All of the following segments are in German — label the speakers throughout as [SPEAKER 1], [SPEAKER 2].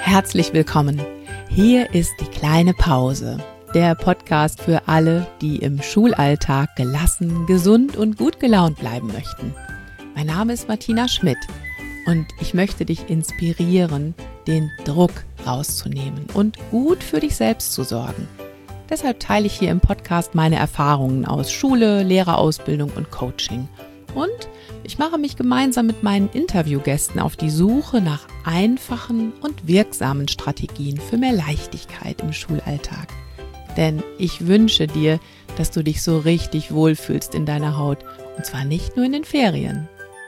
[SPEAKER 1] herzlich willkommen. Hier ist die kleine Pause, der Podcast für alle, die im Schulalltag gelassen, gesund und gut gelaunt bleiben möchten. Mein Name ist Martina Schmidt und ich möchte dich inspirieren, den Druck rauszunehmen und gut für dich selbst zu sorgen. Deshalb teile ich hier im Podcast meine Erfahrungen aus Schule, Lehrerausbildung und Coaching. Und ich mache mich gemeinsam mit meinen Interviewgästen auf die Suche nach einfachen und wirksamen Strategien für mehr Leichtigkeit im Schulalltag. Denn ich wünsche dir, dass du dich so richtig wohlfühlst in deiner Haut, und zwar nicht nur in den Ferien.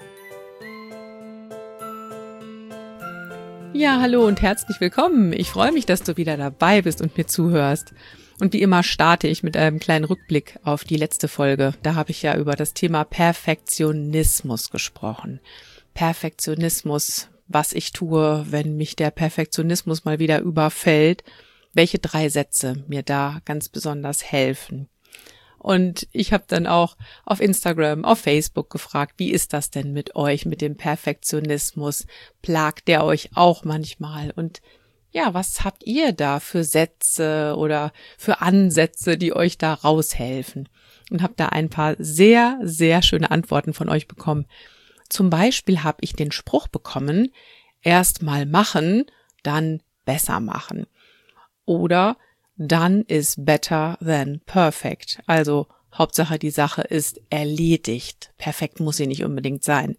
[SPEAKER 1] Ja, hallo und herzlich willkommen. Ich freue mich, dass du wieder dabei bist und mir zuhörst. Und wie immer starte ich mit einem kleinen Rückblick auf die letzte Folge. Da habe ich ja über das Thema Perfektionismus gesprochen. Perfektionismus, was ich tue, wenn mich der Perfektionismus mal wieder überfällt. Welche 3 Sätze mir da ganz besonders helfen. Und ich habe dann auch auf Instagram, auf Facebook gefragt, wie ist das denn mit euch, mit dem Perfektionismus? Plagt der euch auch manchmal? Und ja, was habt ihr da für Sätze oder für Ansätze, die euch da raushelfen? Und habe da ein paar sehr, sehr schöne Antworten von euch bekommen. Zum Beispiel habe ich den Spruch bekommen, erst mal machen, dann besser machen. Oder done is better than perfect. Also Hauptsache die Sache ist erledigt. Perfekt muss sie nicht unbedingt sein.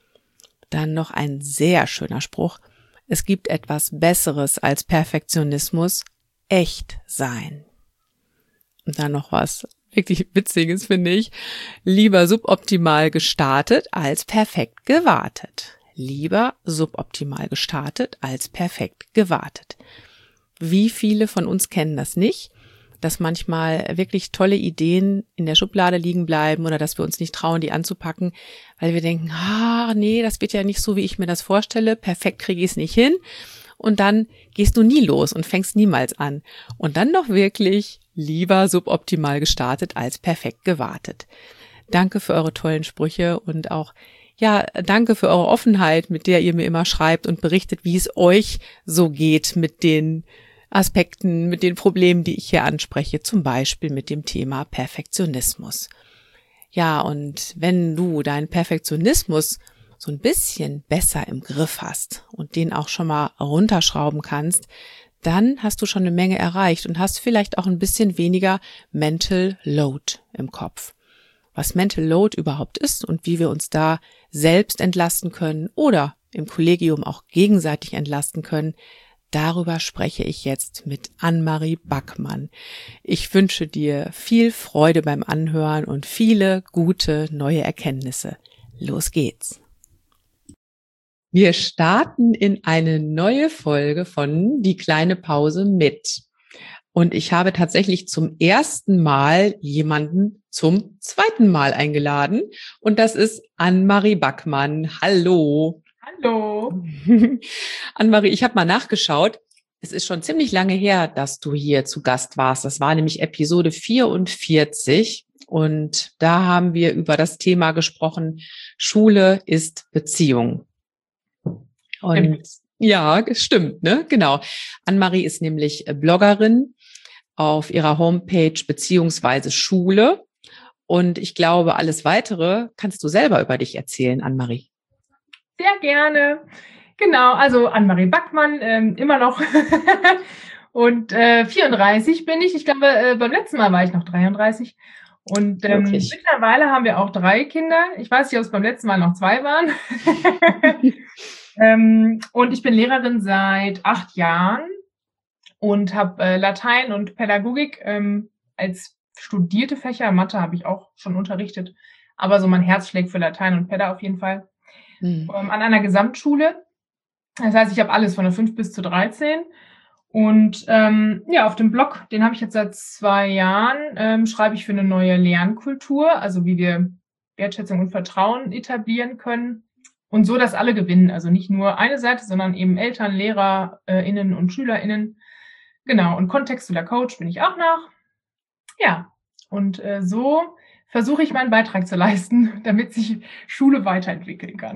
[SPEAKER 1] Dann noch ein sehr schöner Spruch. Es gibt etwas Besseres als Perfektionismus, echt sein. Und dann noch was wirklich Witziges, finde ich. Lieber suboptimal gestartet als perfekt gewartet. Lieber suboptimal gestartet als perfekt gewartet. Wie viele von uns kennen das nicht, dass manchmal wirklich tolle Ideen in der Schublade liegen bleiben oder dass wir uns nicht trauen, die anzupacken, weil wir denken, nee, das wird ja nicht so, wie ich mir das vorstelle, perfekt kriege ich es nicht hin. Und dann gehst du nie los und fängst niemals an. Und dann doch wirklich lieber suboptimal gestartet als perfekt gewartet. Danke für eure tollen Sprüche und auch danke für eure Offenheit, mit der ihr mir immer schreibt und berichtet, wie es euch so geht mit den Aspekten, mit den Problemen, die ich hier anspreche, zum Beispiel mit dem Thema Perfektionismus. Ja, und wenn du deinen Perfektionismus so ein bisschen besser im Griff hast und den auch schon mal runterschrauben kannst, dann hast du schon eine Menge erreicht und hast vielleicht auch ein bisschen weniger Mental Load im Kopf. Was Mental Load überhaupt ist und wie wir uns da selbst entlasten können oder im Kollegium auch gegenseitig entlasten können, darüber spreche ich jetzt mit Annemarie Backmann. Ich wünsche dir viel Freude beim Anhören und viele gute neue Erkenntnisse. Los geht's! Wir starten in eine neue Folge von Die kleine Pause mit. Und ich habe tatsächlich zum ersten Mal jemanden zum zweiten Mal eingeladen. Und das ist Annemarie Backmann. Hallo!
[SPEAKER 2] Hallo.
[SPEAKER 1] Annemarie, ich habe mal nachgeschaut. Es ist schon ziemlich lange her, dass du hier zu Gast warst. Das war nämlich Episode 44. Und da haben wir über das Thema gesprochen, Schule ist Beziehung. Und ja, stimmt, ne? Genau. Annemarie ist nämlich Bloggerin auf ihrer Homepage beziehungsweise Schule. Und ich glaube, alles Weitere kannst du selber über dich erzählen, Annemarie.
[SPEAKER 2] Sehr gerne. Genau, also Annemarie Backmann, immer noch. Und 34 bin ich. Ich glaube, beim letzten Mal war ich noch 33. Und mittlerweile haben wir auch 3 Kinder. Ich weiß nicht, ob es beim letzten Mal noch 2 waren. Und ich bin Lehrerin seit 8 Jahren und habe Latein und Pädagogik als studierte Fächer. Mathe habe ich auch schon unterrichtet. Aber so mein Herz schlägt für Latein und Päda auf jeden Fall. An einer Gesamtschule. Das heißt, ich habe alles von der 5 bis zur 13. Und auf dem Blog, den habe ich jetzt seit 2 Jahren, schreibe ich für eine neue Lernkultur, also wie wir Wertschätzung und Vertrauen etablieren können. Und so, dass alle gewinnen. Also nicht nur eine Seite, sondern eben Eltern, LehrerInnen und SchülerInnen. Genau, und kontextueller Coach bin ich auch noch. Ja, und so versuche ich meinen Beitrag zu leisten, damit sich Schule weiterentwickeln kann.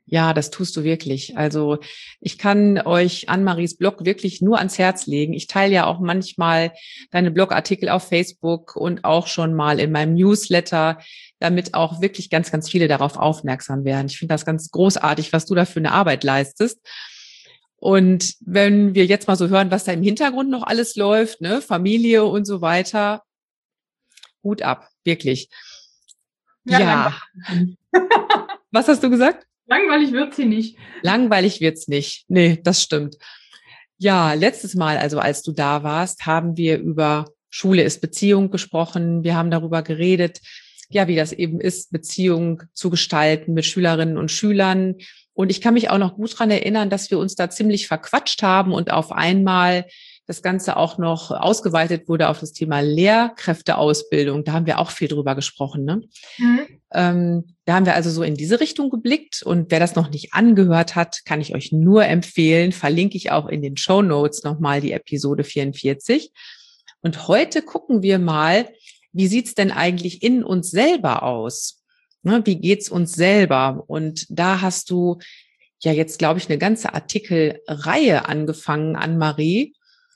[SPEAKER 1] Ja, das tust du wirklich. Also ich kann euch Annemaries Blog wirklich nur ans Herz legen. Ich teile ja auch manchmal deine Blogartikel auf Facebook und auch schon mal in meinem Newsletter, damit auch wirklich ganz, ganz viele darauf aufmerksam werden. Ich finde das ganz großartig, was du da für eine Arbeit leistest. Und wenn wir jetzt mal so hören, was da im Hintergrund noch alles läuft, ne, Familie und so weiter, Hut ab, wirklich. Ja. Was hast du gesagt?
[SPEAKER 2] Langweilig wird sie nicht.
[SPEAKER 1] Langweilig wird's nicht. Nee, das stimmt. Ja, letztes Mal, also als du da warst, haben wir über Schule ist Beziehung gesprochen. Wir haben darüber geredet, ja, wie das eben ist, Beziehung zu gestalten mit Schülerinnen und Schülern. Und ich kann mich auch noch gut dran erinnern, dass wir uns da ziemlich verquatscht haben und auf einmal das Ganze auch noch ausgeweitet wurde auf das Thema Lehrkräfteausbildung. Da haben wir auch viel drüber gesprochen, ne? Da haben wir also so in diese Richtung geblickt. Und wer das noch nicht angehört hat, kann ich euch nur empfehlen. Verlinke ich auch in den Shownotes nochmal die Episode 44. Und heute gucken wir mal, wie sieht's denn eigentlich in uns selber aus? Ne, wie geht's uns selber? Und da hast du ja jetzt, glaube ich, eine ganze Artikelreihe angefangen, Annemarie.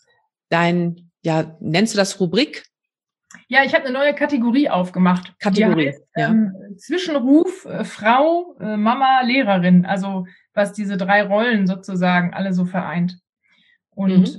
[SPEAKER 1] Nennst du das Rubrik?
[SPEAKER 2] Ja, ich habe eine neue Kategorie aufgemacht.
[SPEAKER 1] Kategorie,
[SPEAKER 2] die heißt, Zwischenruf, Frau, Mama, Lehrerin. Also was diese 3 Rollen sozusagen alle so vereint. Und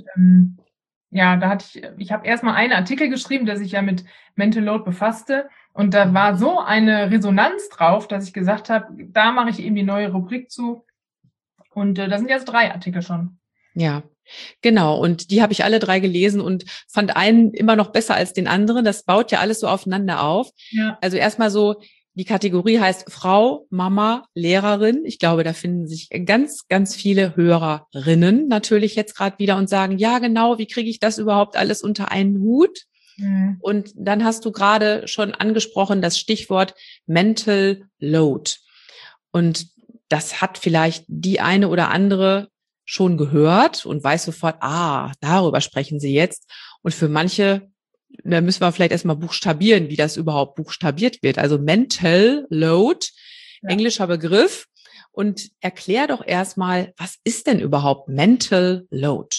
[SPEAKER 2] ich habe erstmal einen Artikel geschrieben, der sich ja mit Mental Load befasste. Und da war so eine Resonanz drauf, dass ich gesagt habe, da mache ich eben die neue Rubrik zu. Und da sind jetzt 3 Artikel schon.
[SPEAKER 1] Ja, genau. Und die habe ich alle 3 gelesen und fand einen immer noch besser als den anderen. Das baut ja alles so aufeinander auf.
[SPEAKER 2] Ja.
[SPEAKER 1] Also erstmal so, die Kategorie heißt Frau, Mama, Lehrerin. Ich glaube, da finden sich ganz, ganz viele Hörerinnen natürlich jetzt gerade wieder und sagen, ja, genau, wie kriege ich das überhaupt alles unter einen Hut? Mhm. Und dann hast du gerade schon angesprochen, das Stichwort Mental Load. Und das hat vielleicht die eine oder andere schon gehört und weiß sofort, darüber sprechen sie jetzt. Und für manche, da müssen wir vielleicht erstmal buchstabieren, wie das überhaupt buchstabiert wird. Also Mental Load, englischer Begriff. Und erklär doch erstmal, was ist denn überhaupt Mental Load?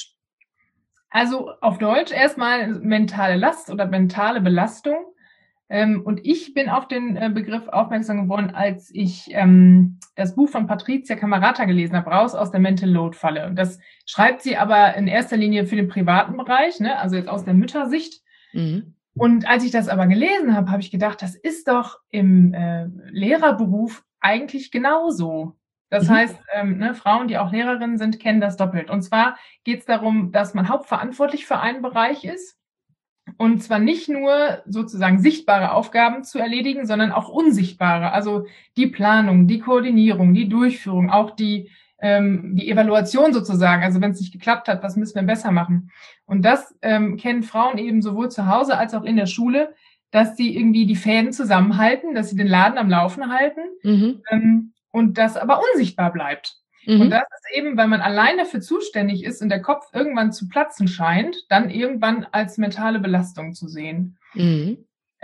[SPEAKER 2] Also auf Deutsch erstmal mentale Last oder mentale Belastung. Und ich bin auf den Begriff aufmerksam geworden, als ich das Buch von Patricia Camerata gelesen habe, Raus aus der Mental Load-Falle. Und das schreibt sie aber in erster Linie für den privaten Bereich, ne? Also jetzt aus der Müttersicht. Mhm. Und als ich das aber gelesen habe, habe ich gedacht, das ist doch im Lehrerberuf eigentlich genauso. Das heißt, Frauen, die auch Lehrerinnen sind, kennen das doppelt. Und zwar geht es darum, dass man hauptverantwortlich für einen Bereich ist. Und zwar nicht nur sozusagen sichtbare Aufgaben zu erledigen, sondern auch unsichtbare. Also die Planung, die Koordinierung, die Durchführung, auch die Evaluation sozusagen. Also wenn es nicht geklappt hat, was müssen wir besser machen? Und das kennen Frauen eben sowohl zu Hause als auch in der Schule, dass sie irgendwie die Fäden zusammenhalten, dass sie den Laden am Laufen halten und das aber unsichtbar bleibt. Und das ist eben, weil man allein dafür zuständig ist und der Kopf irgendwann zu platzen scheint, dann irgendwann als mentale Belastung zu sehen. Genau,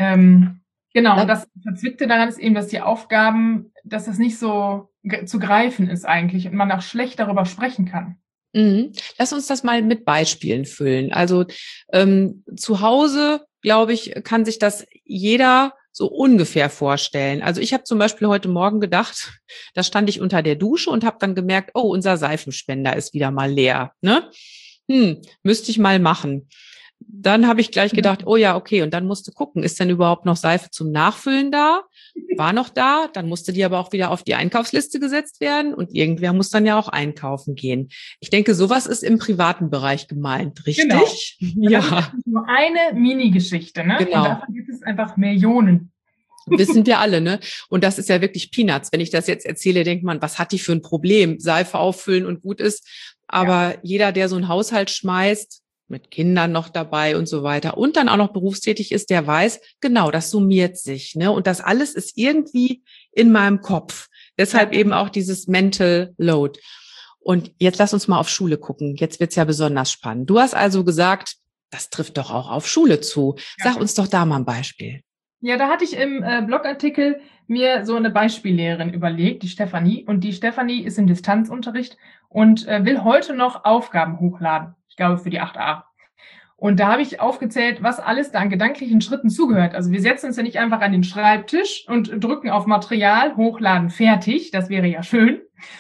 [SPEAKER 2] und das Verzwickte daran ist eben, dass die Aufgaben, dass das nicht so zu greifen ist eigentlich und man auch schlecht darüber sprechen kann.
[SPEAKER 1] Lass uns das mal mit Beispielen füllen. Also zu Hause, glaube ich, kann sich das jeder so ungefähr vorstellen. Also ich habe zum Beispiel heute Morgen gedacht, da stand ich unter der Dusche und habe dann gemerkt, oh, unser Seifenspender ist wieder mal leer. Ne? Müsste ich mal machen. Dann habe ich gleich gedacht, oh ja, okay, und dann musste gucken, ist denn überhaupt noch Seife zum Nachfüllen da? War noch da, dann musste die aber auch wieder auf die Einkaufsliste gesetzt werden und irgendwer muss dann ja auch einkaufen gehen. Ich denke, sowas ist im privaten Bereich gemeint, richtig?
[SPEAKER 2] Genau. Ja. Das ist nur eine Mini-Geschichte, ne?
[SPEAKER 1] Genau.
[SPEAKER 2] Und davon gibt es einfach Millionen.
[SPEAKER 1] Wissen wir alle, ne? Und das ist ja wirklich Peanuts. Wenn ich das jetzt erzähle, denkt man, was hat die für ein Problem? Seife auffüllen und gut ist. Aber jeder, der so einen Haushalt schmeißt, mit Kindern noch dabei und so weiter und dann auch noch berufstätig ist, der weiß, genau, das summiert sich, ne? Und das alles ist irgendwie in meinem Kopf. Deshalb eben auch dieses Mental Load. Und jetzt lass uns mal auf Schule gucken. Jetzt wird's ja besonders spannend. Du hast also gesagt, das trifft doch auch auf Schule zu. Sag uns doch da mal ein Beispiel.
[SPEAKER 2] Ja, da hatte ich im Blogartikel mir so eine Beispiellehrerin überlegt, die Stefanie. Und die Stefanie ist im Distanzunterricht und will heute noch Aufgaben hochladen. Ich glaube, für die 8a. Und da habe ich aufgezählt, was alles da an gedanklichen Schritten zugehört. Also wir setzen uns ja nicht einfach an den Schreibtisch und drücken auf Material, hochladen, fertig. Das wäre ja schön.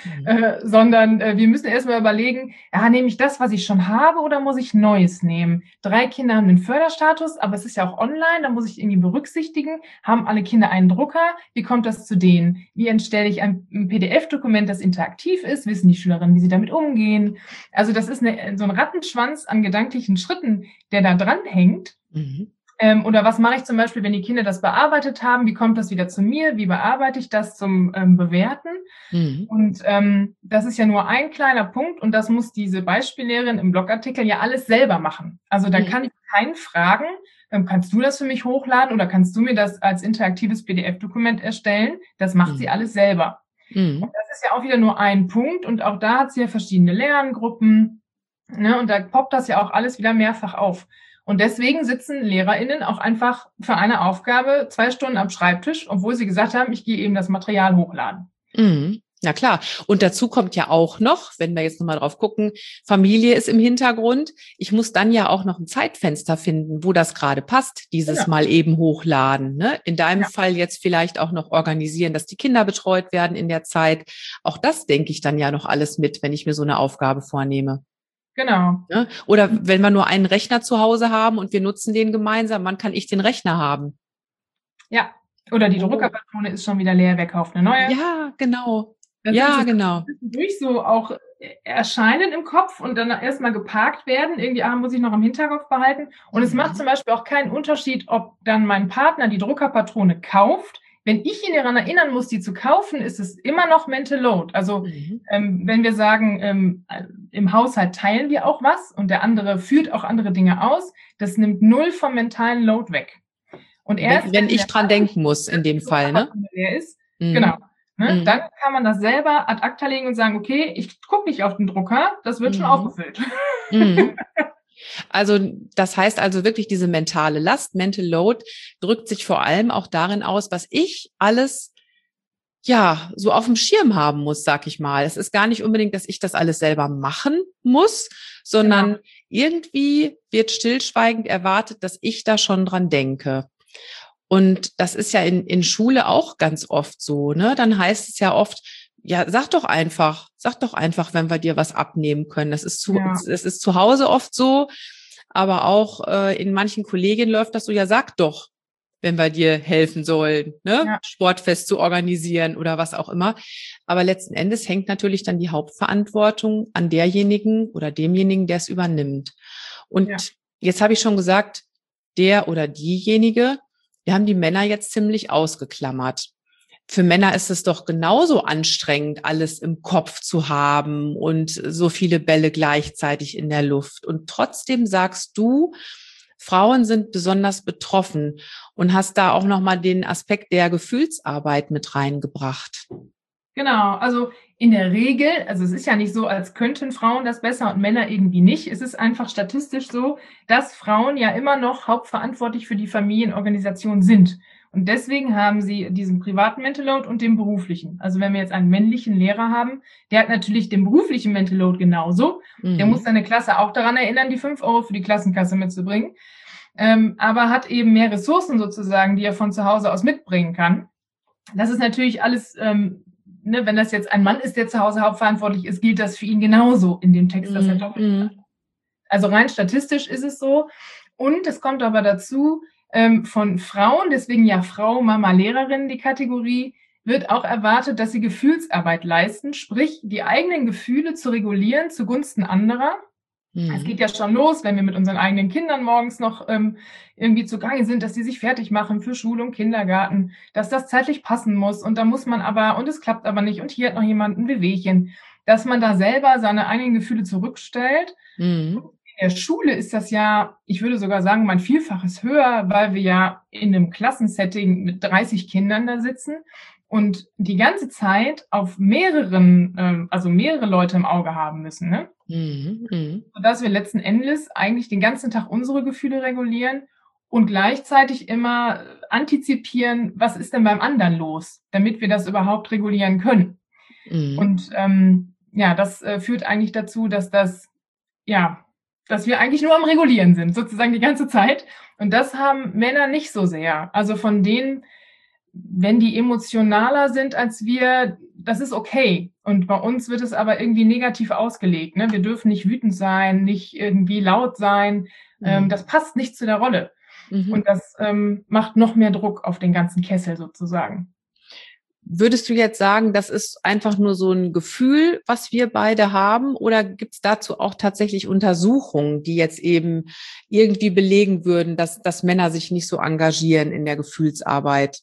[SPEAKER 2] Sondern wir müssen erstmal überlegen, ja, nehme ich das, was ich schon habe, oder muss ich Neues nehmen? 3 Kinder haben den Förderstatus, aber es ist ja auch online, da muss ich irgendwie berücksichtigen, haben alle Kinder einen Drucker? Wie kommt das zu denen? Wie erstelle ich ein PDF-Dokument, das interaktiv ist? Wissen die Schülerinnen, wie sie damit umgehen? Also das ist so ein Rattenschwanz an gedanklichen Schritten, der da dranhängt.
[SPEAKER 1] Mhm.
[SPEAKER 2] Oder was mache ich zum Beispiel, wenn die Kinder das bearbeitet haben? Wie kommt das wieder zu mir? Wie bearbeite ich das zum Bewerten?
[SPEAKER 1] Mhm.
[SPEAKER 2] Und das ist ja nur ein kleiner Punkt und das muss diese Beispiellehrerin im Blogartikel ja alles selber machen. Also da kann ich keinen fragen, kannst du das für mich hochladen oder kannst du mir das als interaktives PDF-Dokument erstellen? Das macht sie alles selber. Und das ist ja auch wieder nur ein Punkt und auch da hat sie ja verschiedene Lerngruppen, ne? Und da poppt das ja auch alles wieder mehrfach auf. Und deswegen sitzen LehrerInnen auch einfach für eine Aufgabe 2 Stunden am Schreibtisch, obwohl sie gesagt haben, ich gehe eben das Material hochladen.
[SPEAKER 1] Mhm. Na klar. Und dazu kommt ja auch noch, wenn wir jetzt nochmal drauf gucken, Familie ist im Hintergrund. Ich muss dann ja auch noch ein Zeitfenster finden, wo das gerade passt, dieses Mal eben hochladen. Ne? In deinem Fall jetzt vielleicht auch noch organisieren, dass die Kinder betreut werden in der Zeit. Auch das denke ich dann ja noch alles mit, wenn ich mir so eine Aufgabe vornehme.
[SPEAKER 2] Genau.
[SPEAKER 1] Ne? Oder wenn wir nur einen Rechner zu Hause haben und wir nutzen den gemeinsam, wann kann ich den Rechner haben?
[SPEAKER 2] Ja. Oder die Druckerpatrone ist schon wieder leer, wer kauft eine neue?
[SPEAKER 1] Ja, genau.
[SPEAKER 2] Das
[SPEAKER 1] ja,
[SPEAKER 2] sind so
[SPEAKER 1] genau.
[SPEAKER 2] durch so auch erscheinen im Kopf und dann erstmal geparkt werden. Irgendwie muss ich noch im Hinterkopf behalten. Und es macht zum Beispiel auch keinen Unterschied, ob dann mein Partner die Druckerpatrone kauft. Wenn ich ihn daran erinnern muss, die zu kaufen, ist es immer noch Mental Load. Also wenn wir sagen, im Haushalt teilen wir auch was und der andere führt auch andere Dinge aus, das nimmt 0 vom mentalen Load weg. Und erst
[SPEAKER 1] wenn ich dran denken muss, in dem Fall, ne?
[SPEAKER 2] Ist, genau. Ne? Dann kann man das selber ad acta legen und sagen, okay, ich gucke nicht auf den Drucker, das wird schon aufgefüllt.
[SPEAKER 1] Also das heißt also wirklich, diese mentale Last, Mental Load, drückt sich vor allem auch darin aus, was ich alles ja so auf dem Schirm haben muss, sag ich mal. Es ist gar nicht unbedingt, dass ich das alles selber machen muss, sondern irgendwie wird stillschweigend erwartet, dass ich da schon dran denke. Und das ist ja in Schule auch ganz oft so, ne? Dann heißt es ja oft, ja, sag doch einfach, wenn wir dir was abnehmen können. Das ist zu Hause oft so, aber auch in manchen Kolleginnen läuft das so, ja, sag doch, wenn wir dir helfen sollen, ne? Ja. Sportfest zu organisieren oder was auch immer. Aber letzten Endes hängt natürlich dann die Hauptverantwortung an derjenigen oder demjenigen, der es übernimmt. Und jetzt habe ich schon gesagt, der oder diejenige, wir haben die Männer jetzt ziemlich ausgeklammert. Für Männer ist es doch genauso anstrengend, alles im Kopf zu haben und so viele Bälle gleichzeitig in der Luft. Und trotzdem sagst du, Frauen sind besonders betroffen und hast da auch nochmal den Aspekt der Gefühlsarbeit mit reingebracht.
[SPEAKER 2] Genau, also in der Regel, also es ist ja nicht so, als könnten Frauen das besser und Männer irgendwie nicht. Es ist einfach statistisch so, dass Frauen ja immer noch hauptverantwortlich für die Familienorganisation sind. Und deswegen haben sie diesen privaten Mental Load und den beruflichen. Also wenn wir jetzt einen männlichen Lehrer haben, der hat natürlich den beruflichen Mental Load genauso. Der muss seine Klasse auch daran erinnern, die 5 € für die Klassenkasse mitzubringen. Aber hat eben mehr Ressourcen sozusagen, die er von zu Hause aus mitbringen kann. Das ist natürlich alles, wenn das jetzt ein Mann ist, der zu Hause hauptverantwortlich ist, gilt das für ihn genauso in dem Text, dass er doppelt. Also rein statistisch ist es so. Und es kommt aber dazu, von Frauen, deswegen ja Frau, Mama, Lehrerin, die Kategorie, wird auch erwartet, dass sie Gefühlsarbeit leisten, sprich die eigenen Gefühle zu regulieren zugunsten anderer. Es geht ja schon los, wenn wir mit unseren eigenen Kindern morgens noch irgendwie zugange sind, dass die sich fertig machen für Schule und Kindergarten, dass das zeitlich passen muss und da muss man aber, und es klappt aber nicht und hier hat noch jemand ein Wehwehchen, dass man da selber seine eigenen Gefühle zurückstellt. In der Schule ist das ja, ich würde sogar sagen, ein Vielfaches höher, weil wir ja in einem Klassensetting mit 30 Kindern da sitzen und die ganze Zeit auf mehrere Leute im Auge haben müssen, ne? Sodass wir letzten Endes eigentlich den ganzen Tag unsere Gefühle regulieren und gleichzeitig immer antizipieren, was ist denn beim anderen los, damit wir das überhaupt regulieren können. Und das führt eigentlich dazu, dass wir eigentlich nur am Regulieren sind, sozusagen die ganze Zeit. Und das haben Männer nicht so sehr. Also von denen, wenn die emotionaler sind als wir, das ist okay. Und bei uns wird es aber irgendwie negativ ausgelegt. Ne? Wir dürfen nicht wütend sein, nicht irgendwie laut sein. Das passt nicht zu der Rolle. Und das macht noch mehr Druck auf den ganzen Kessel sozusagen.
[SPEAKER 1] Würdest du jetzt sagen, das ist einfach nur so ein Gefühl, was wir beide haben, oder gibt es dazu auch tatsächlich Untersuchungen, die jetzt eben irgendwie belegen würden, dass Männer sich nicht so engagieren in der Gefühlsarbeit?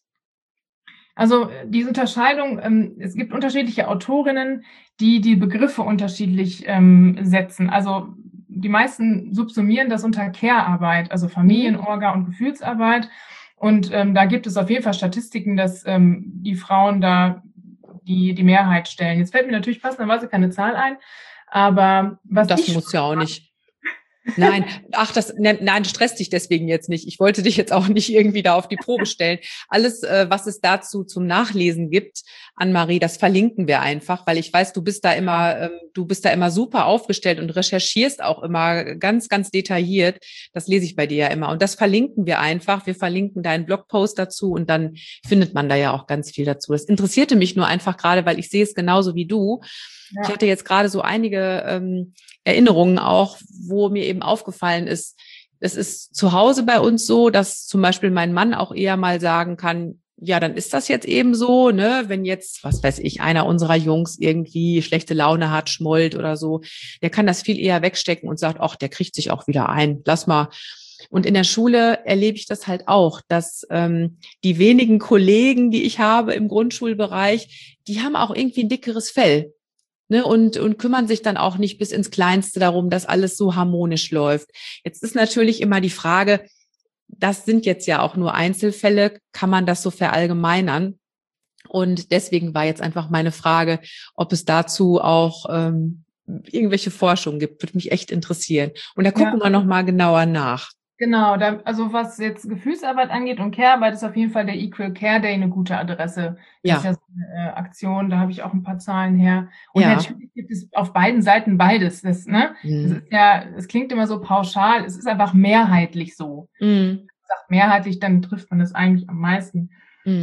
[SPEAKER 2] Also diese Unterscheidung, es gibt unterschiedliche Autorinnen, die Begriffe unterschiedlich setzen. Also die meisten subsumieren das unter Care-Arbeit, also Familienorga und Gefühlsarbeit. Und da gibt es auf jeden Fall Statistiken, dass die Frauen da die Mehrheit stellen. Jetzt fällt mir natürlich passenderweise keine Zahl ein, aber was
[SPEAKER 1] das muss ja auch nicht. Nein, nein, stress dich deswegen jetzt nicht. Ich wollte dich jetzt auch nicht irgendwie da auf die Probe stellen. Alles, was es dazu zum Nachlesen gibt, Annemarie, das verlinken wir einfach, weil ich weiß, du bist da immer super aufgestellt und recherchierst auch immer ganz, ganz detailliert. Das lese ich bei dir ja immer. Und das verlinken wir einfach. Wir verlinken deinen Blogpost dazu und dann findet man da ja auch ganz viel dazu. Das interessierte mich nur einfach gerade, weil ich sehe es genauso wie du. Ja. Ich hatte jetzt gerade so einige Erinnerungen auch, wo mir eben aufgefallen ist, es ist zu Hause bei uns so, dass zum Beispiel mein Mann auch eher mal sagen kann, ja, dann ist das jetzt eben so, ne, wenn jetzt, was weiß ich, einer unserer Jungs irgendwie schlechte Laune hat, schmollt oder so, der kann das viel eher wegstecken und sagt, ach, der kriegt sich auch wieder ein, lass mal. Und in der Schule erlebe ich das halt auch, dass die wenigen Kollegen, die ich habe im Grundschulbereich, die haben auch irgendwie ein dickeres Fell. Ne, und kümmern sich dann auch nicht bis ins Kleinste darum, dass alles so harmonisch läuft. Jetzt ist natürlich immer die Frage, das sind jetzt ja auch nur Einzelfälle, kann man das so verallgemeinern? Und deswegen war jetzt einfach meine Frage, ob es dazu auch irgendwelche Forschung gibt, würde mich echt interessieren. Und da gucken wir nochmal genauer nach.
[SPEAKER 2] Genau, also was jetzt Gefühlsarbeit angeht und Care-Arbeit, ist auf jeden Fall der Equal Care Day eine gute Adresse. Das ist ja so eine Aktion, da habe ich auch ein paar Zahlen her. Und natürlich gibt es auf beiden Seiten beides. Das ist es klingt immer so pauschal, es ist einfach mehrheitlich so. Wenn man sagt mehrheitlich, dann trifft man das eigentlich am meisten.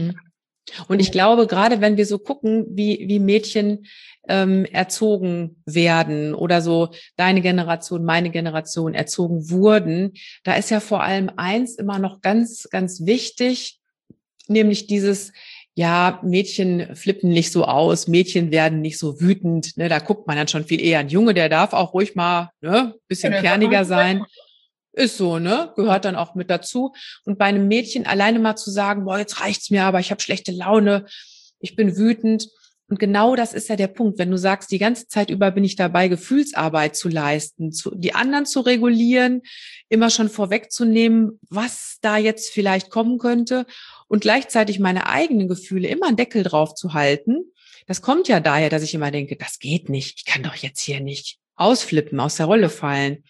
[SPEAKER 1] Und ich glaube, gerade wenn wir so gucken, wie Mädchen erzogen werden oder so deine Generation, meine Generation erzogen wurden, da ist ja vor allem eins immer noch ganz, ganz wichtig, nämlich dieses, ja, Mädchen flippen nicht so aus, Mädchen werden nicht so wütend, ne, da guckt man dann schon viel eher. Ein Junge, der darf auch ruhig mal, ne, bisschen kerniger sein. Ist so, ne? Gehört dann auch mit dazu. Und bei einem Mädchen alleine mal zu sagen, boah, jetzt reicht's mir, aber ich habe schlechte Laune, ich bin wütend. Und genau das ist ja der Punkt, wenn du sagst, die ganze Zeit über bin ich dabei, Gefühlsarbeit zu leisten, die anderen zu regulieren, immer schon vorwegzunehmen, was da jetzt vielleicht kommen könnte und gleichzeitig meine eigenen Gefühle immer einen Deckel drauf zu halten. Das kommt ja daher, dass ich immer denke, das geht nicht, ich kann doch jetzt hier nicht ausflippen, aus der Rolle fallen.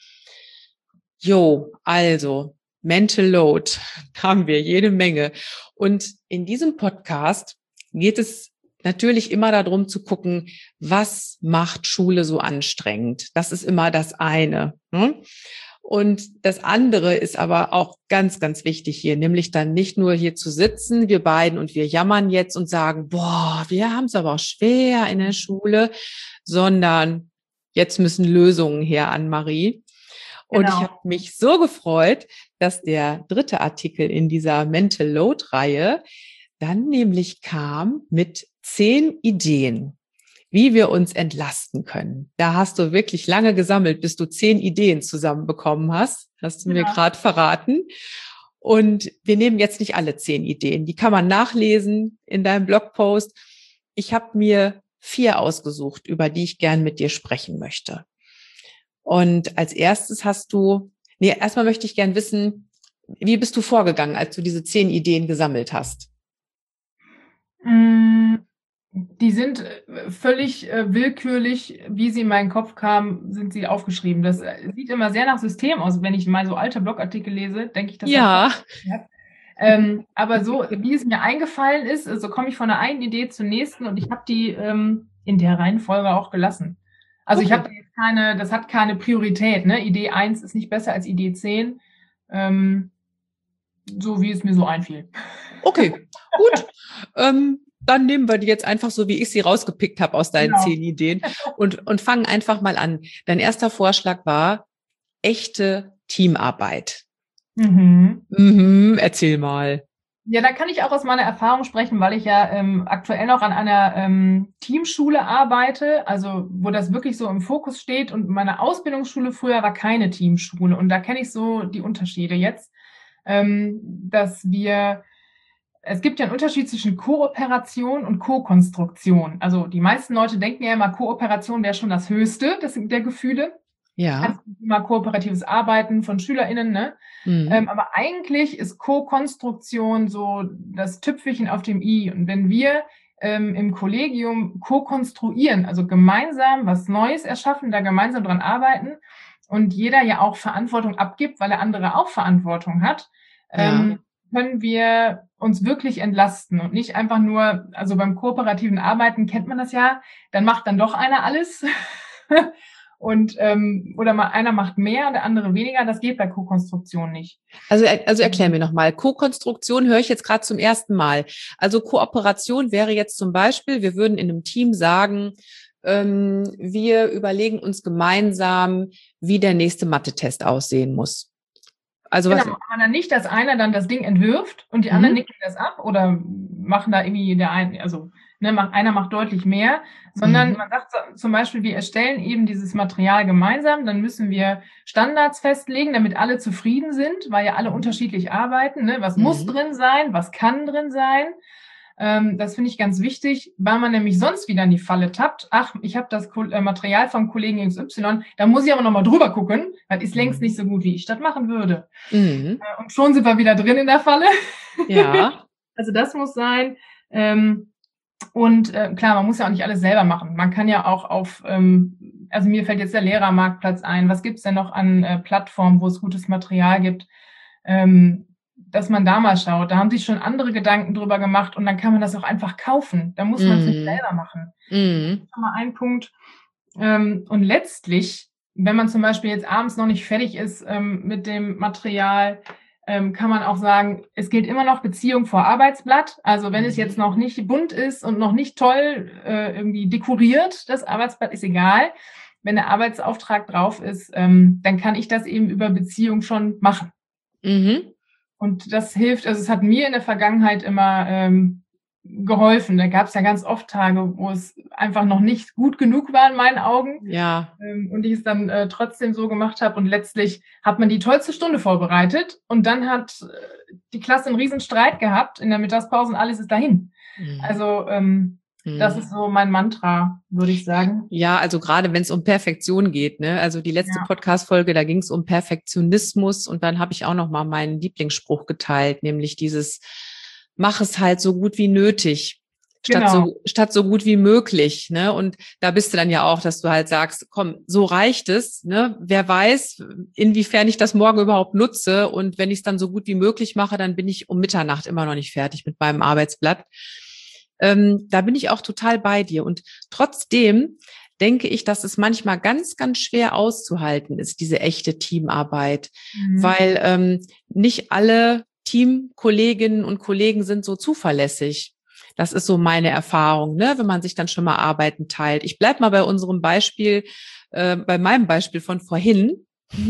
[SPEAKER 1] Also Mental Load haben wir jede Menge. Und in diesem Podcast geht es natürlich immer darum zu gucken, was macht Schule so anstrengend? Das ist immer das eine. Ne? Und das andere ist aber auch ganz, ganz wichtig hier, nämlich dann nicht nur hier zu sitzen, wir beiden, und wir jammern jetzt und sagen, boah, wir haben es aber auch schwer in der Schule, sondern jetzt müssen Lösungen her, Annemarie. Und ich habe mich so gefreut, dass der 3. Artikel in dieser Mental Load-Reihe dann nämlich kam mit 10 Ideen, wie wir uns entlasten können. Da hast du wirklich lange gesammelt, bis du 10 Ideen zusammenbekommen hast. Hast du mir gerade verraten. Und wir nehmen jetzt nicht alle 10 Ideen. Die kann man nachlesen in deinem Blogpost. Ich habe mir 4 ausgesucht, über die ich gern mit dir sprechen möchte. Und als erstes erstmal möchte ich gern wissen, wie bist du vorgegangen, als du diese 10 Ideen gesammelt hast?
[SPEAKER 2] Die sind völlig willkürlich, wie sie in meinen Kopf kamen, sind sie aufgeschrieben. Das sieht immer sehr nach System aus. Wenn ich mal so alte Blogartikel lese, denke ich, das
[SPEAKER 1] Ja.
[SPEAKER 2] hat. Aber so, wie es mir eingefallen ist, so komme ich von der einen Idee zur nächsten und ich habe die in der Reihenfolge auch gelassen. Also ich habe jetzt das hat keine Priorität. Ne? Idee 1 ist nicht besser als Idee 10. So wie es mir so einfiel.
[SPEAKER 1] Okay, gut. Dann nehmen wir die jetzt einfach so, wie ich sie rausgepickt habe aus deinen 10 Ideen und fangen einfach mal an. Dein erster Vorschlag war echte Teamarbeit. Erzähl mal.
[SPEAKER 2] Ja, da kann ich auch aus meiner Erfahrung sprechen, weil ich ja aktuell noch an einer Teamschule arbeite, also wo das wirklich so im Fokus steht. Und meine Ausbildungsschule früher war keine Teamschule. Und da kenne ich so die Unterschiede jetzt, dass es gibt ja einen Unterschied zwischen Kooperation und Co-Konstruktion. Also die meisten Leute denken ja immer, Kooperation wäre schon das Höchste der Gefühle.
[SPEAKER 1] Ja.
[SPEAKER 2] Immer kooperatives Arbeiten von SchülerInnen, ne? Aber eigentlich ist Co-Konstruktion so das Tüpfelchen auf dem i. Und wenn wir im Kollegium co-konstruieren, also gemeinsam was Neues erschaffen, da gemeinsam dran arbeiten und jeder ja auch Verantwortung abgibt, weil der andere auch Verantwortung hat, können wir uns wirklich entlasten und nicht einfach nur, also beim kooperativen Arbeiten kennt man das ja, dann macht dann doch einer alles und oder mal einer macht mehr, der andere weniger, das geht bei Co-Konstruktion nicht.
[SPEAKER 1] Also erklär mir nochmal, Co-Konstruktion höre ich jetzt gerade zum ersten Mal. Also Kooperation wäre jetzt zum Beispiel, wir würden in einem Team sagen, wir überlegen uns gemeinsam, wie der nächste Mathe-Test aussehen muss. Also
[SPEAKER 2] genau, aber dann nicht, dass einer dann das Ding entwirft und die anderen nicken das ab oder machen da irgendwie einer macht deutlich mehr, sondern man sagt zum Beispiel, wir erstellen eben dieses Material gemeinsam, dann müssen wir Standards festlegen, damit alle zufrieden sind, weil ja alle unterschiedlich arbeiten. Ne? Was muss drin sein, was kann drin sein? Das finde ich ganz wichtig, weil man nämlich sonst wieder in die Falle tappt. Ach, ich habe das Material vom Kollegen XY, da muss ich aber nochmal drüber gucken, weil ist längst nicht so gut, wie ich das machen würde. Und schon sind wir wieder drin in der Falle.
[SPEAKER 1] Ja.
[SPEAKER 2] Also das muss sein. Und klar, man muss ja auch nicht alles selber machen. Man kann ja auch also mir fällt jetzt der Lehrermarktplatz ein. Was gibt's denn noch an Plattformen, wo es gutes Material gibt? Dass man da mal schaut. Da haben sich schon andere Gedanken drüber gemacht und dann kann man das auch einfach kaufen. Da muss man es nicht selber machen. Das ist schon mal ein Punkt. Und letztlich, wenn man zum Beispiel jetzt abends noch nicht fertig ist mit dem Material, kann man auch sagen, es gilt immer noch Beziehung vor Arbeitsblatt. Also wenn es jetzt noch nicht bunt ist und noch nicht toll irgendwie dekoriert, das Arbeitsblatt ist egal. Wenn der Arbeitsauftrag drauf ist, dann kann ich das eben über Beziehung schon machen. Und das hilft, also es hat mir in der Vergangenheit immer geholfen. Da gab es ja ganz oft Tage, wo es einfach noch nicht gut genug war in meinen Augen.
[SPEAKER 1] Ja.
[SPEAKER 2] Und ich es dann trotzdem so gemacht habe. Und letztlich hat man die tollste Stunde vorbereitet und dann hat die Klasse einen riesen Streit gehabt in der Mittagspause und alles ist dahin. Also das ist so mein Mantra, würde ich sagen.
[SPEAKER 1] Ja, also gerade wenn es um Perfektion geht, ne? Also die letzte Podcast-Folge, da ging es um Perfektionismus und dann habe ich auch noch mal meinen Lieblingsspruch geteilt, nämlich dieses: Mach es halt so gut wie nötig, statt so gut wie möglich, ne? Und da bist du dann ja auch, dass du halt sagst, komm, so reicht es, ne? Wer weiß, inwiefern ich das morgen überhaupt nutze und wenn ich es dann so gut wie möglich mache, dann bin ich um Mitternacht immer noch nicht fertig mit meinem Arbeitsblatt. Da bin ich auch total bei dir. Und trotzdem denke ich, dass es manchmal ganz, ganz schwer auszuhalten ist, diese echte Teamarbeit, weil nicht alle Teamkolleginnen und Kollegen sind so zuverlässig. Das ist so meine Erfahrung, ne? Wenn man sich dann schon mal Arbeiten teilt. Ich bleib mal bei unserem Beispiel, bei meinem Beispiel von vorhin.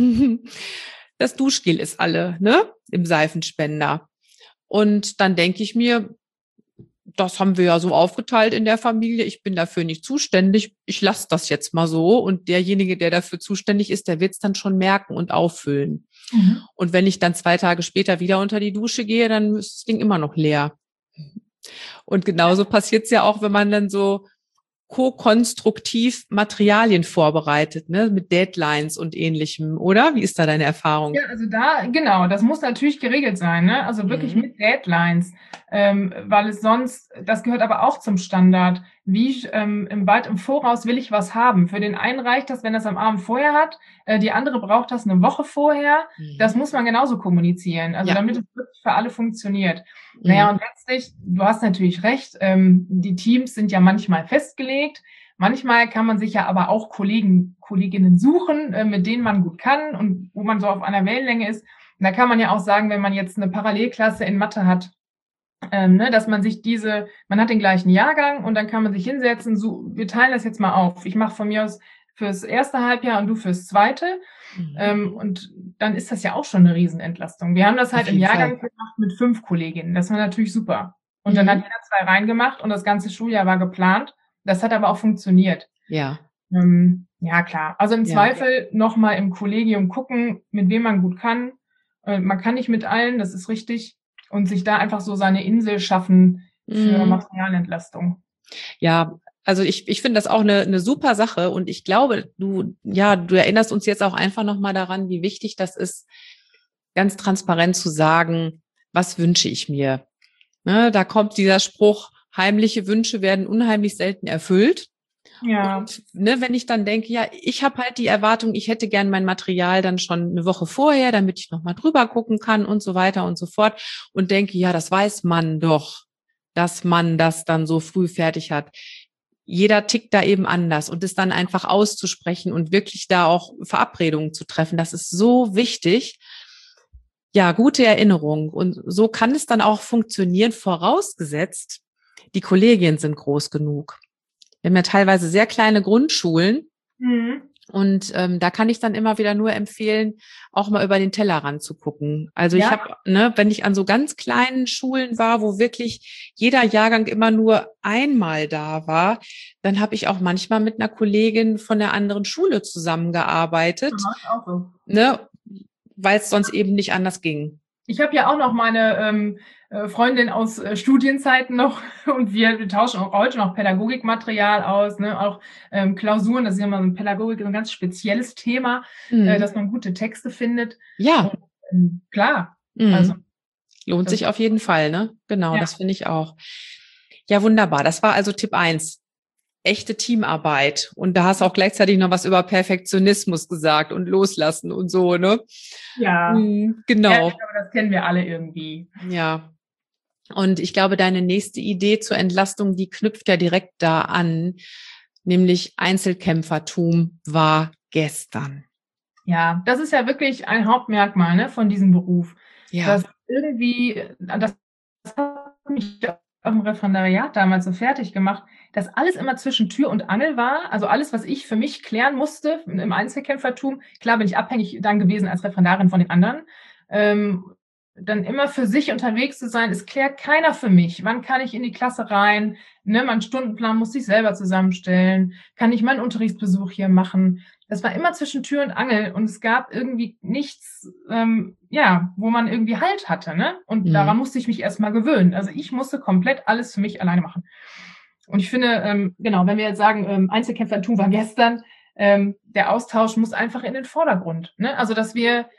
[SPEAKER 1] Das Duschgel ist alle, ne? Im Seifenspender. Und dann denke ich mir, das haben wir ja so aufgeteilt in der Familie. Ich bin dafür nicht zuständig. Ich lasse das jetzt mal so. Und derjenige, der dafür zuständig ist, der wird es dann schon merken und auffüllen. Und wenn ich dann 2 Tage später wieder unter die Dusche gehe, dann ist das Ding immer noch leer. Und genauso passiert es ja auch, wenn man dann so ko-konstruktiv Materialien vorbereitet, ne, mit Deadlines und Ähnlichem, oder? Wie ist da deine Erfahrung?
[SPEAKER 2] Ja, also genau, das muss natürlich geregelt sein, ne? Also wirklich mit Deadlines, weil es sonst, das gehört aber auch zum Standard. Wie weit im Voraus will ich was haben? Für den einen reicht das, wenn das am Abend vorher hat, die andere braucht das eine Woche vorher. Das muss man genauso kommunizieren, also damit es wirklich für alle funktioniert. Naja, und letztlich, du hast natürlich recht, die Teams sind ja manchmal festgelegt. Manchmal kann man sich ja aber auch Kolleginnen suchen, mit denen man gut kann und wo man so auf einer Wellenlänge ist. Und da kann man ja auch sagen, wenn man jetzt eine Parallelklasse in Mathe hat, dass man sich man hat den gleichen Jahrgang und dann kann man sich hinsetzen, so, wir teilen das jetzt mal auf. Ich mache von mir aus fürs erste Halbjahr und du fürs zweite. Und dann ist das ja auch schon eine Riesenentlastung. Wir haben das halt im Jahrgang gemacht mit 5 Kolleginnen. Das war natürlich super. Und dann hat jeder 2 reingemacht und das ganze Schuljahr war geplant. Das hat aber auch funktioniert.
[SPEAKER 1] Ja.
[SPEAKER 2] Ja, klar. Also im Zweifel nochmal im Kollegium gucken, mit wem man gut kann. Man kann nicht mit allen, das ist richtig. Und sich da einfach so seine Insel schaffen für Materialentlastung.
[SPEAKER 1] Ja, also ich finde das auch eine super Sache. Und ich glaube, du erinnerst uns jetzt auch einfach nochmal daran, wie wichtig das ist, ganz transparent zu sagen, was wünsche ich mir? Ne, da kommt dieser Spruch, heimliche Wünsche werden unheimlich selten erfüllt.
[SPEAKER 2] Ja.
[SPEAKER 1] Und wenn ich dann denke, ja, ich habe halt die Erwartung, ich hätte gern mein Material dann schon eine Woche vorher, damit ich nochmal drüber gucken kann und so weiter und so fort und denke, ja, das weiß man doch, dass man das dann so früh fertig hat. Jeder tickt da eben anders und es dann einfach auszusprechen und wirklich da auch Verabredungen zu treffen, das ist so wichtig. Ja, gute Erinnerung. Und so kann es dann auch funktionieren, vorausgesetzt, die Kollegien sind groß genug. Wir haben ja teilweise sehr kleine Grundschulen. Und da kann ich dann immer wieder nur empfehlen, auch mal über den Tellerrand zu gucken. Also ich habe, wenn ich an so ganz kleinen Schulen war, wo wirklich jeder Jahrgang immer nur einmal da war, dann habe ich auch manchmal mit einer Kollegin von der anderen Schule zusammengearbeitet,
[SPEAKER 2] auch so.
[SPEAKER 1] Weil es sonst eben nicht anders ging.
[SPEAKER 2] Ich habe ja auch noch meine Freundin aus Studienzeiten noch und wir tauschen auch heute noch Pädagogikmaterial aus, ne? Auch Klausuren, das ist ja immer so ein Pädagogik, so ein ganz spezielles Thema, dass man gute Texte findet.
[SPEAKER 1] Ja.
[SPEAKER 2] Und, klar. Also
[SPEAKER 1] lohnt sich auf jeden Fall, ne? Genau, das finde ich auch. Ja, wunderbar. Das war also Tipp 1. Echte Teamarbeit. Und da hast du auch gleichzeitig noch was über Perfektionismus gesagt und Loslassen und so, ne?
[SPEAKER 2] Ja.
[SPEAKER 1] Genau.
[SPEAKER 2] Ja, ich glaube, das kennen wir alle irgendwie.
[SPEAKER 1] Ja. Und ich glaube, deine nächste Idee zur Entlastung, die knüpft ja direkt da an, nämlich Einzelkämpfertum war gestern.
[SPEAKER 2] Ja, das ist ja wirklich ein Hauptmerkmal, ne, von diesem Beruf.
[SPEAKER 1] Ja.
[SPEAKER 2] Das irgendwie, das hat mich im Referendariat damals so fertig gemacht, dass alles immer zwischen Tür und Angel war. Also alles, was ich für mich klären musste im Einzelkämpfertum. Klar bin ich abhängig dann gewesen als Referendarin von den anderen. Dann immer für sich unterwegs zu sein, es klärt keiner für mich. Wann kann ich in die Klasse rein? Ne, mein Stundenplan muss ich selber zusammenstellen. Kann ich meinen Unterrichtsbesuch hier machen? Das war immer zwischen Tür und Angel und es gab irgendwie nichts, wo man irgendwie Halt hatte, ne? Und daran musste ich mich erstmal gewöhnen. Also ich musste komplett alles für mich alleine machen. Und ich finde, wenn wir jetzt sagen, Einzelkämpfertum war gestern, der Austausch muss einfach in den Vordergrund, ne? Also dass wir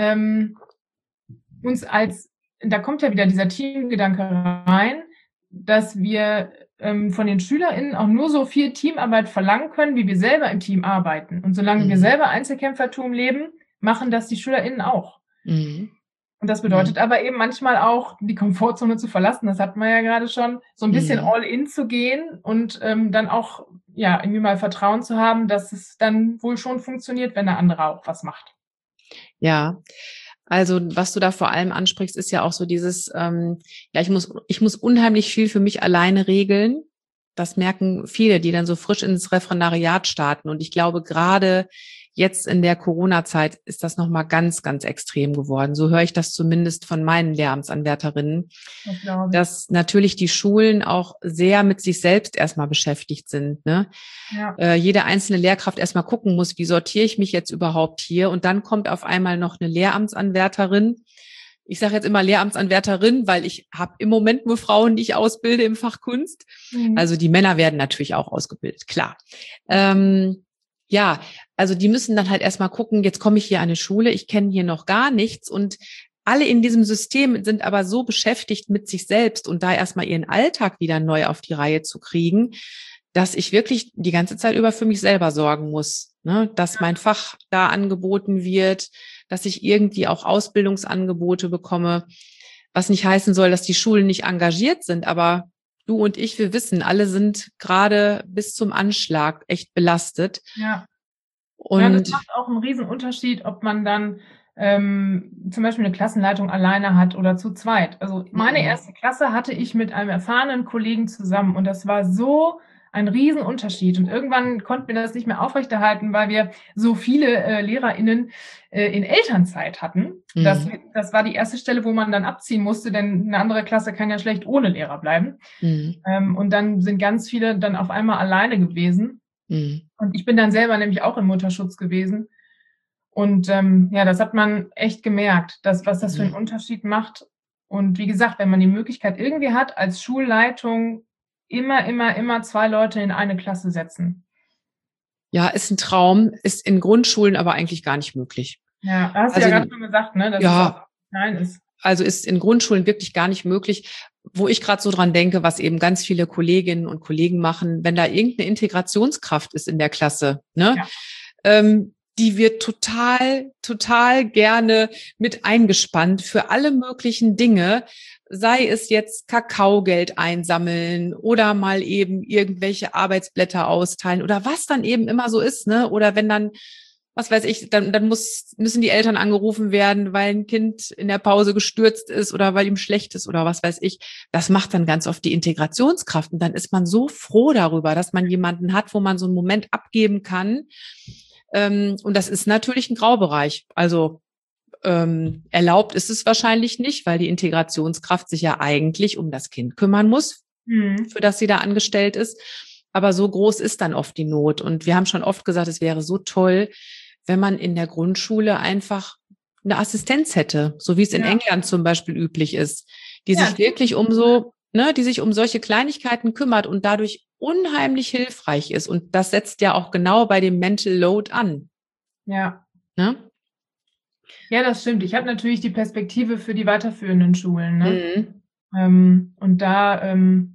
[SPEAKER 2] uns da kommt ja wieder dieser Teamgedanke rein, dass wir von den SchülerInnen auch nur so viel Teamarbeit verlangen können, wie wir selber im Team arbeiten. Und solange wir selber Einzelkämpfertum leben, machen das die SchülerInnen auch. Und das bedeutet aber eben manchmal auch, die Komfortzone zu verlassen, das hatten wir ja gerade schon, so ein bisschen all in zu gehen und dann auch irgendwie mal Vertrauen zu haben, dass es dann wohl schon funktioniert, wenn der andere auch was macht.
[SPEAKER 1] Ja. Also was du da vor allem ansprichst, ist ja auch so dieses, ich muss unheimlich viel für mich alleine regeln. Das merken viele, die dann so frisch ins Referendariat starten. Und ich glaube, gerade jetzt in der Corona-Zeit ist das nochmal ganz, ganz extrem geworden. So höre ich das zumindest von meinen Lehramtsanwärterinnen, dass natürlich die Schulen auch sehr mit sich selbst erstmal beschäftigt sind, ne? Ja. Jede einzelne Lehrkraft erstmal gucken muss, wie sortiere ich mich jetzt überhaupt hier? Und dann kommt auf einmal noch eine Lehramtsanwärterin, ich sage jetzt immer Lehramtsanwärterin, weil ich habe im Moment nur Frauen, die ich ausbilde im Fach Kunst. Also die Männer werden natürlich auch ausgebildet, klar. Ja, also die müssen dann halt erstmal gucken, jetzt komme ich hier an eine Schule, ich kenne hier noch gar nichts und alle in diesem System sind aber so beschäftigt mit sich selbst und da erstmal ihren Alltag wieder neu auf die Reihe zu kriegen, dass ich wirklich die ganze Zeit über für mich selber sorgen muss, ne? Dass mein Fach da angeboten wird, dass ich irgendwie auch Ausbildungsangebote bekomme, was nicht heißen soll, dass die Schulen nicht engagiert sind, aber du und ich, wir wissen, alle sind gerade bis zum Anschlag echt belastet.
[SPEAKER 2] Ja.
[SPEAKER 1] Und
[SPEAKER 2] ja, das macht auch einen riesen Unterschied, ob man dann zum Beispiel eine Klassenleitung alleine hat oder zu zweit. Also meine erste Klasse hatte ich mit einem erfahrenen Kollegen zusammen und das war so ein Riesenunterschied. Und irgendwann konnten wir das nicht mehr aufrechterhalten, weil wir so viele LehrerInnen in Elternzeit hatten. Das war die erste Stelle, wo man dann abziehen musste, denn eine andere Klasse kann ja schlecht ohne Lehrer bleiben. Und dann sind ganz viele dann auf einmal alleine gewesen. Und ich bin dann selber nämlich auch im Mutterschutz gewesen. Und ja, das hat man echt gemerkt, was das für einen Unterschied macht. Und wie gesagt, wenn man die Möglichkeit irgendwie hat, als Schulleitung immer 2 Leute in eine Klasse setzen.
[SPEAKER 1] Ja, ist ein Traum, ist in Grundschulen aber eigentlich gar nicht möglich.
[SPEAKER 2] Ja, hast du ja gerade schon gesagt, ne, dass es auch klein ist.
[SPEAKER 1] Also ist in Grundschulen wirklich gar nicht möglich. Wo ich gerade so dran denke, was eben ganz viele Kolleginnen und Kollegen machen, wenn da irgendeine Integrationskraft ist in der Klasse, ne, die wird total gerne mit eingespannt für alle möglichen Dinge, sei es jetzt Kakaogeld einsammeln oder mal eben irgendwelche Arbeitsblätter austeilen oder was dann eben immer so ist, ne? Oder wenn dann, was weiß ich, dann müssen die Eltern angerufen werden, weil ein Kind in der Pause gestürzt ist oder weil ihm schlecht ist oder was weiß ich. Das macht dann ganz oft die Integrationskraft und dann ist man so froh darüber, dass man jemanden hat, wo man so einen Moment abgeben kann. Und das ist natürlich ein Graubereich. Also erlaubt ist es wahrscheinlich nicht, weil die Integrationskraft sich ja eigentlich um das Kind kümmern muss, für das sie da angestellt ist. Aber so groß ist dann oft die Not. Und wir haben schon oft gesagt, es wäre so toll, wenn man in der Grundschule einfach eine Assistenz hätte, so wie es in England zum Beispiel üblich ist, die sich wirklich die sich um solche Kleinigkeiten kümmert und dadurch unheimlich hilfreich ist. Und das setzt ja auch genau bei dem Mental Load an.
[SPEAKER 2] Ja.
[SPEAKER 1] Ne?
[SPEAKER 2] Ja, das stimmt. Ich habe natürlich die Perspektive für die weiterführenden Schulen. Ne? Und da,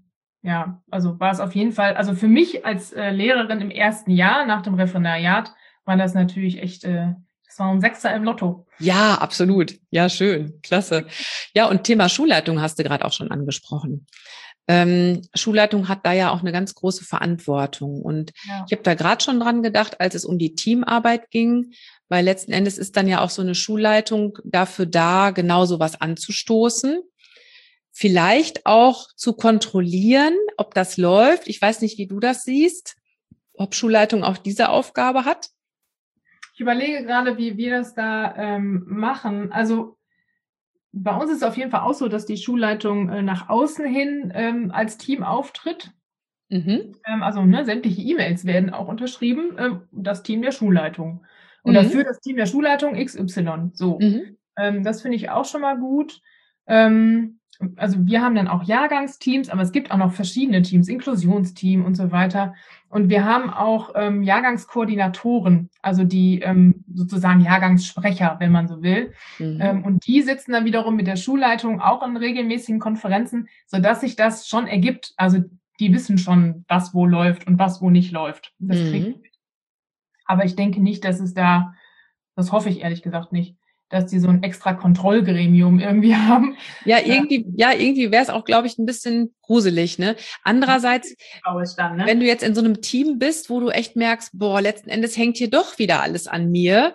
[SPEAKER 2] also war es auf jeden Fall, also für mich als Lehrerin im ersten Jahr nach dem Referendariat war das natürlich echt, das war ein Sechser im Lotto.
[SPEAKER 1] Ja, absolut. Ja, schön. Klasse. Ja, und Thema Schulleitung hast du gerade auch schon angesprochen. Schulleitung hat da ja auch eine ganz große Verantwortung. Und ich habe da gerade schon dran gedacht, als es um die Teamarbeit ging, weil letzten Endes ist dann ja auch so eine Schulleitung dafür da, genau sowas anzustoßen. Vielleicht auch zu kontrollieren, ob das läuft. Ich weiß nicht, wie du das siehst, ob Schulleitung auch diese Aufgabe hat.
[SPEAKER 2] Ich überlege gerade, wie wir das da machen. Also bei uns ist es auf jeden Fall auch so, dass die Schulleitung nach außen hin als Team auftritt. Also sämtliche E-Mails werden auch unterschrieben, das Team der Schulleitung. Oder für das Team der Schulleitung XY. So. Das finde ich auch schon mal gut. Also wir haben dann auch Jahrgangsteams, aber es gibt auch noch verschiedene Teams, Inklusionsteam und so weiter. Und wir haben auch Jahrgangskoordinatoren, also die sozusagen Jahrgangssprecher, wenn man so will. Und die sitzen dann wiederum mit der Schulleitung auch in regelmäßigen Konferenzen, sodass sich das schon ergibt. Also die wissen schon, was wo läuft und was wo nicht läuft. Das kriegt. Aber ich denke nicht, dass es da, das hoffe ich ehrlich gesagt nicht, dass die so ein extra Kontrollgremium irgendwie haben.
[SPEAKER 1] Ja, irgendwie wäre es auch, glaube ich, ein bisschen gruselig, ne? Andererseits, wenn du jetzt in so einem Team bist, wo du echt merkst, boah, letzten Endes hängt hier doch wieder alles an mir,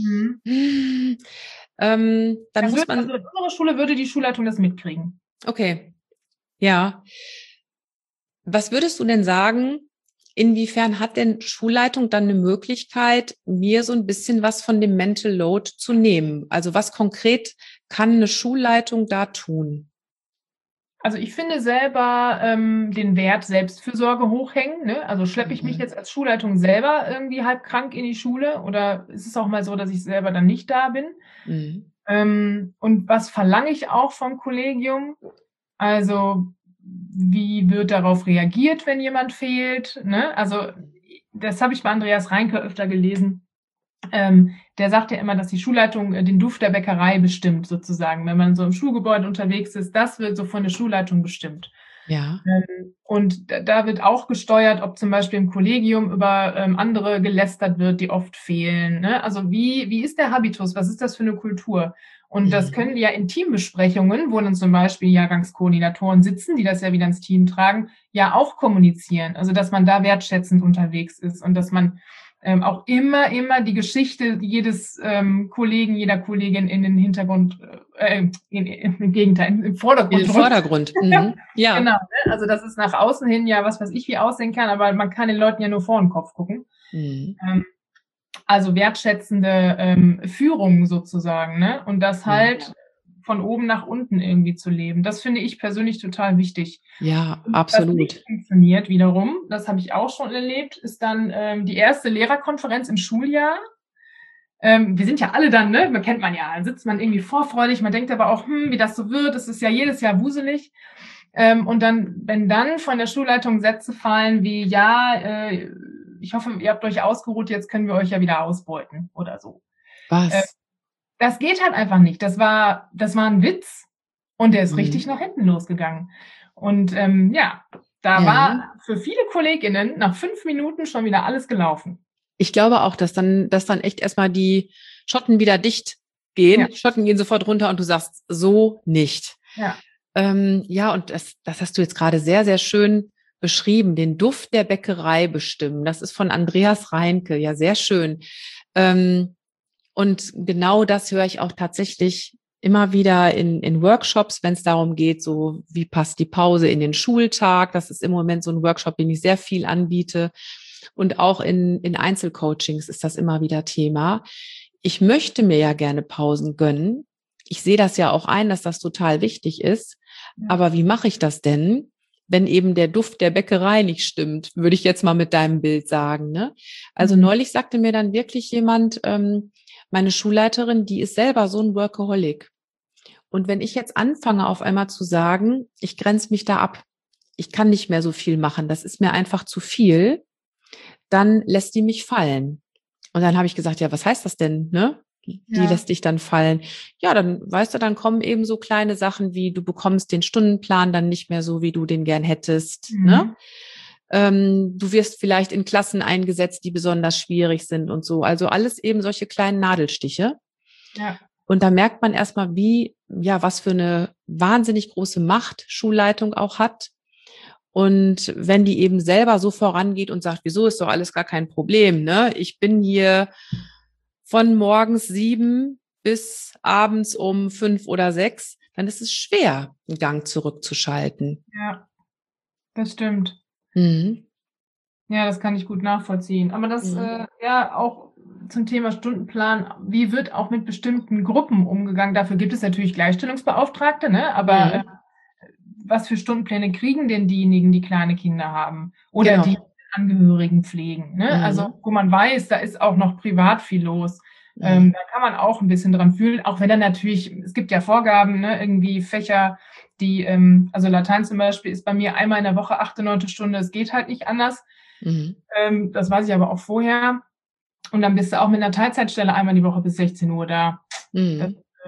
[SPEAKER 1] dann muss man...
[SPEAKER 2] Also in unserer Schule würde die Schulleitung das mitkriegen.
[SPEAKER 1] Okay, ja. Was würdest du denn sagen, inwiefern hat denn Schulleitung dann eine Möglichkeit, mir so ein bisschen was von dem Mental Load zu nehmen? Also was konkret kann eine Schulleitung da tun?
[SPEAKER 2] Also ich finde selber den Wert Selbstfürsorge hochhängen. Ne? Also schleppe ich mich jetzt als Schulleitung selber irgendwie halb krank in die Schule oder ist es auch mal so, dass ich selber dann nicht da bin? Und was verlange ich auch vom Kollegium? Also, wie wird darauf reagiert, wenn jemand fehlt? Ne? Also, das habe ich bei Andreas Reinke öfter gelesen. Der sagt ja immer, dass die Schulleitung den Duft der Bäckerei bestimmt, sozusagen. Wenn man so im Schulgebäude unterwegs ist, das wird so von der Schulleitung bestimmt.
[SPEAKER 1] Ja.
[SPEAKER 2] Und da wird auch gesteuert, ob zum Beispiel im Kollegium über andere gelästert wird, die oft fehlen. Ne? Also wie ist der Habitus? Was ist das für eine Kultur? Und das können ja in Teambesprechungen, wo dann zum Beispiel Jahrgangskoordinatoren sitzen, die das ja wieder ins Team tragen, ja auch kommunizieren. Also dass man da wertschätzend unterwegs ist und dass man auch immer die Geschichte jedes Kollegen, jeder Kollegin in den Hintergrund, im Gegenteil, im Vordergrund.
[SPEAKER 1] In den Vordergrund.
[SPEAKER 2] Ja. Genau. Ne? Also dass es nach außen hin ja was weiß ich wie aussehen kann, aber man kann den Leuten ja nur vor den Kopf gucken. Also wertschätzende Führung sozusagen, ne? Und das halt von oben nach unten irgendwie zu leben. Das finde ich persönlich total wichtig.
[SPEAKER 1] Ja, absolut.
[SPEAKER 2] Was nicht funktioniert wiederum, das habe ich auch schon erlebt, ist dann die erste Lehrerkonferenz im Schuljahr. Wir sind ja alle dann, ne? Man kennt man ja, dann sitzt man irgendwie vorfreudig, man denkt aber auch, wie das so wird, es ist ja jedes Jahr wuselig. Und dann, wenn dann von der Schulleitung Sätze fallen wie, ich hoffe, ihr habt euch ausgeruht, jetzt können wir euch ja wieder ausbeuten oder so.
[SPEAKER 1] Was?
[SPEAKER 2] Das geht halt einfach nicht. Das war ein Witz und der ist richtig nach hinten losgegangen. Und da war für viele KollegInnen nach 5 Minuten schon wieder alles gelaufen.
[SPEAKER 1] Ich glaube auch, dass dann echt erstmal die Schotten wieder dicht gehen. Ja. Schotten gehen sofort runter und du sagst so nicht.
[SPEAKER 2] Ja.
[SPEAKER 1] Und das hast du jetzt gerade sehr, sehr schön beschrieben, den Duft der Bäckerei bestimmen. Das ist von Andreas Reinke, ja, sehr schön. Und genau das höre ich auch tatsächlich immer wieder in Workshops, wenn es darum geht, so wie passt die Pause in den Schultag. Das ist im Moment so ein Workshop, den ich sehr viel anbiete. Und auch in Einzelcoachings ist das immer wieder Thema. Ich möchte mir ja gerne Pausen gönnen. Ich sehe das ja auch ein, dass das total wichtig ist. Ja. Aber wie mache ich das denn, wenn eben der Duft der Bäckerei nicht stimmt, würde ich jetzt mal mit deinem Bild sagen, ne? Also neulich sagte mir dann wirklich jemand, meine Schulleiterin, die ist selber so ein Workaholic. Und wenn ich jetzt anfange, auf einmal zu sagen, ich grenze mich da ab, ich kann nicht mehr so viel machen, das ist mir einfach zu viel, dann lässt die mich fallen. Und dann habe ich gesagt, ja, was heißt das denn, ne? Die lässt dich dann fallen. Ja, dann, weißt du, dann kommen eben so kleine Sachen wie, du bekommst den Stundenplan dann nicht mehr so, wie du den gern hättest, ne? Du wirst vielleicht in Klassen eingesetzt, die besonders schwierig sind und so. Also alles eben solche kleinen Nadelstiche.
[SPEAKER 2] Ja.
[SPEAKER 1] Und da merkt man erstmal, was für eine wahnsinnig große Macht Schulleitung auch hat. Und wenn die eben selber so vorangeht und sagt, wieso ist doch alles gar kein Problem, ne? Ich bin hier von morgens 7 bis abends um 5 oder 6, dann ist es schwer, einen Gang zurückzuschalten.
[SPEAKER 2] Ja, das stimmt. Ja, das kann ich gut nachvollziehen. Aber das, auch zum Thema Stundenplan, wie wird auch mit bestimmten Gruppen umgegangen? Dafür gibt es natürlich Gleichstellungsbeauftragte, ne? Aber was für Stundenpläne kriegen denn diejenigen, die kleine Kinder haben? Oder die Angehörigen pflegen, ne? Also, wo man weiß, da ist auch noch privat viel los. Da kann man auch ein bisschen dran fühlen, auch wenn dann natürlich, es gibt ja Vorgaben, ne? Irgendwie Fächer, die, also Latein zum Beispiel ist bei mir einmal in der Woche 8., 9. Stunde, es geht halt nicht anders. Das weiß ich aber auch vorher. Und dann bist du auch mit einer Teilzeitstelle einmal die Woche bis 16 Uhr da. Das,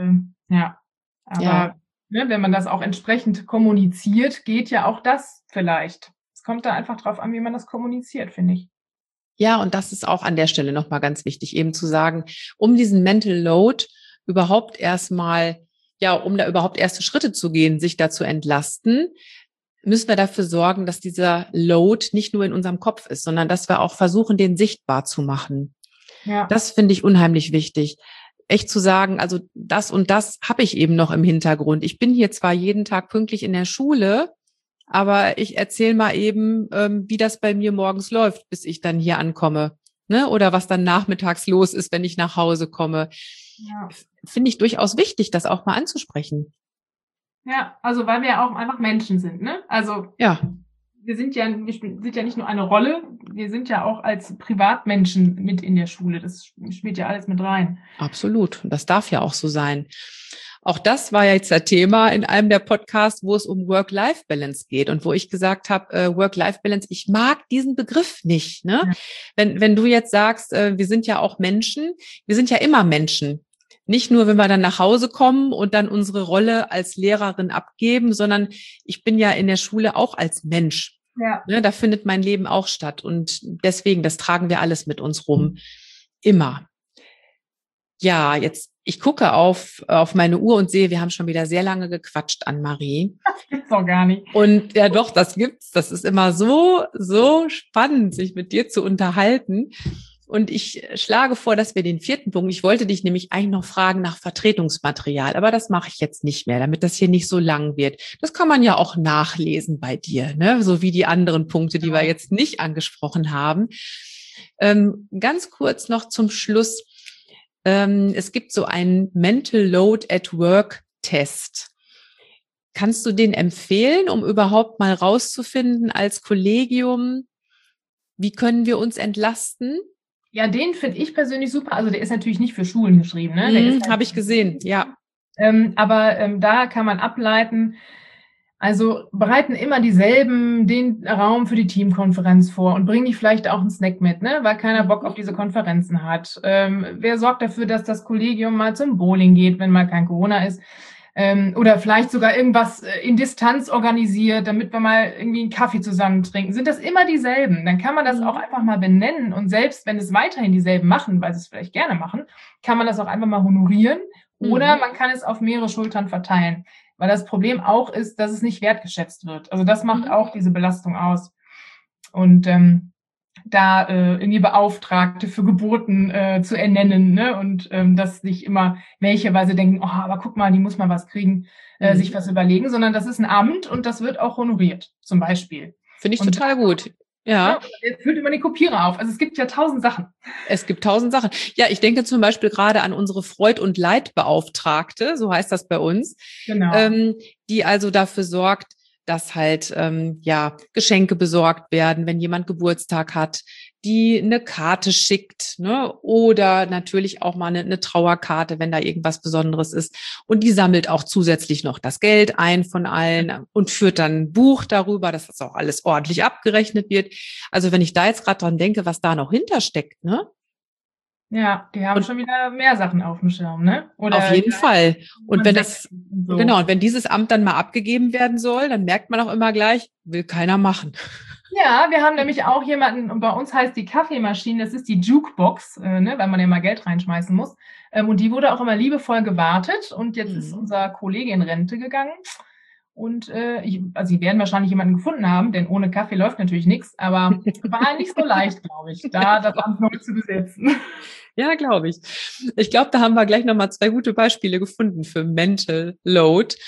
[SPEAKER 2] aber ne, wenn man das auch entsprechend kommuniziert, geht ja auch das vielleicht. Es kommt da einfach drauf an, wie man das kommuniziert, finde ich.
[SPEAKER 1] Ja, und das ist auch an der Stelle nochmal ganz wichtig, eben zu sagen, um diesen Mental Load überhaupt erstmal, um da überhaupt erste Schritte zu gehen, sich da zu entlasten, müssen wir dafür sorgen, dass dieser Load nicht nur in unserem Kopf ist, sondern dass wir auch versuchen, den sichtbar zu machen. Ja. Das finde ich unheimlich wichtig. Echt zu sagen, also das und das habe ich eben noch im Hintergrund. Ich bin hier zwar jeden Tag pünktlich in der Schule, aber ich erzähle mal eben, wie das bei mir morgens läuft, bis ich dann hier ankomme, ne? Oder was dann nachmittags los ist, wenn ich nach Hause komme. Ja. Finde ich durchaus wichtig, das auch mal anzusprechen.
[SPEAKER 2] Ja, also weil wir ja auch einfach Menschen sind, ne? Also sind ja nicht nur eine Rolle, wir sind ja auch als Privatmenschen mit in der Schule. Das spielt ja alles mit rein.
[SPEAKER 1] Absolut. Und das darf ja auch so sein. Auch das war ja jetzt das Thema in einem der Podcasts, wo es um Work-Life-Balance geht und wo ich gesagt habe, Work-Life-Balance, ich mag diesen Begriff nicht. Ne? Ja. Wenn du jetzt sagst, wir sind ja auch Menschen, wir sind ja immer Menschen. Nicht nur, wenn wir dann nach Hause kommen und dann unsere Rolle als Lehrerin abgeben, sondern ich bin ja in der Schule auch als Mensch. Ja. Ne? Da findet mein Leben auch statt. Und deswegen, das tragen wir alles mit uns rum. Immer. Ja, jetzt, ich gucke auf meine Uhr und sehe, wir haben schon wieder sehr lange gequatscht, Annemarie.
[SPEAKER 2] Das gibt's doch gar nicht.
[SPEAKER 1] Und ja doch, das gibt's. Das ist immer so spannend, sich mit dir zu unterhalten. Und ich schlage vor, dass wir den 4. Punkt, ich wollte dich nämlich eigentlich noch fragen nach Vertretungsmaterial, aber das mache ich jetzt nicht mehr, damit das hier nicht so lang wird. Das kann man ja auch nachlesen bei dir, ne? So wie die anderen Punkte, die wir jetzt nicht angesprochen haben. Ganz kurz noch zum Schluss. Es gibt so einen Mental Load at Work Test. Kannst du den empfehlen, um überhaupt mal rauszufinden als Kollegium, wie können wir uns entlasten?
[SPEAKER 2] Ja, den finde ich persönlich super. Also der ist natürlich nicht für Schulen geschrieben. Ne?
[SPEAKER 1] Habe ich gesehen, ja.
[SPEAKER 2] Aber da kann man ableiten, also bereiten immer dieselben den Raum für die Teamkonferenz vor und bringen die vielleicht auch einen Snack mit, ne? Weil keiner Bock auf diese Konferenzen hat. Wer sorgt dafür, dass das Kollegium mal zum Bowling geht, wenn mal kein Corona ist? Oder vielleicht sogar irgendwas in Distanz organisiert, damit wir mal irgendwie einen Kaffee zusammen trinken. Sind das immer dieselben? Dann kann man das auch einfach mal benennen. Und selbst wenn es weiterhin dieselben machen, weil sie es vielleicht gerne machen, kann man das auch einfach mal honorieren. Oder man kann es auf mehrere Schultern verteilen. Weil das Problem auch ist, dass es nicht wertgeschätzt wird. Also das macht auch diese Belastung aus. Und da irgendwie Beauftragte für Geburten zu ernennen, ne? Und dass nicht immer welcheweise denken, oh, aber guck mal, die muss mal was kriegen, sich was überlegen, sondern das ist ein Amt und das wird auch honoriert, zum Beispiel.
[SPEAKER 1] Finde ich total gut. Ja.
[SPEAKER 2] Er füllt immer die Kopierer auf. Also es gibt ja 1000 Sachen.
[SPEAKER 1] Es gibt 1000 Sachen. Ja, ich denke zum Beispiel gerade an unsere Freud- und Leidbeauftragte, so heißt das bei uns, genau. Die also dafür sorgt, dass halt Geschenke besorgt werden, wenn jemand Geburtstag hat, die eine Karte schickt, ne? Oder natürlich auch mal eine Trauerkarte, wenn da irgendwas Besonderes ist. Und die sammelt auch zusätzlich noch das Geld ein von allen und führt dann ein Buch darüber, dass das auch alles ordentlich abgerechnet wird. Also wenn ich da jetzt gerade dran denke, was da noch hintersteckt, ne?
[SPEAKER 2] Ja, die haben schon wieder mehr Sachen auf dem Schirm, ne?
[SPEAKER 1] Oder auf jeden Fall. Und wenn das, genau, und wenn dieses Amt dann mal abgegeben werden soll, dann merkt man auch immer gleich, will keiner machen.
[SPEAKER 2] Ja, wir haben nämlich auch jemanden, und bei uns heißt die Kaffeemaschine, das ist die Jukebox, ne, weil man ja mal Geld reinschmeißen muss. Und die wurde auch immer liebevoll gewartet. Und jetzt ist unser Kollege in Rente gegangen. Und sie werden wahrscheinlich jemanden gefunden haben, denn ohne Kaffee läuft natürlich nichts, aber war nicht so leicht, glaube ich, da das Amt neu zu besetzen.
[SPEAKER 1] Ja, glaube ich. Ich glaube, da haben wir gleich nochmal 2 gute Beispiele gefunden für Mental Load.